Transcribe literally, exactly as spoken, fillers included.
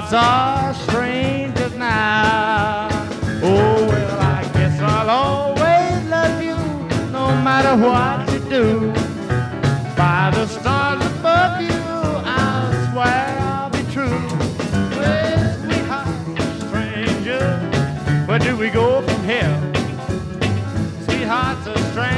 Sweethearts are strangers now. Oh, well, I guess I'll always love you, no matter what you do. By the stars above you, I'll swear I'll be true. Well, sweethearts, strangers, where do we go from here? Sweethearts are strangers.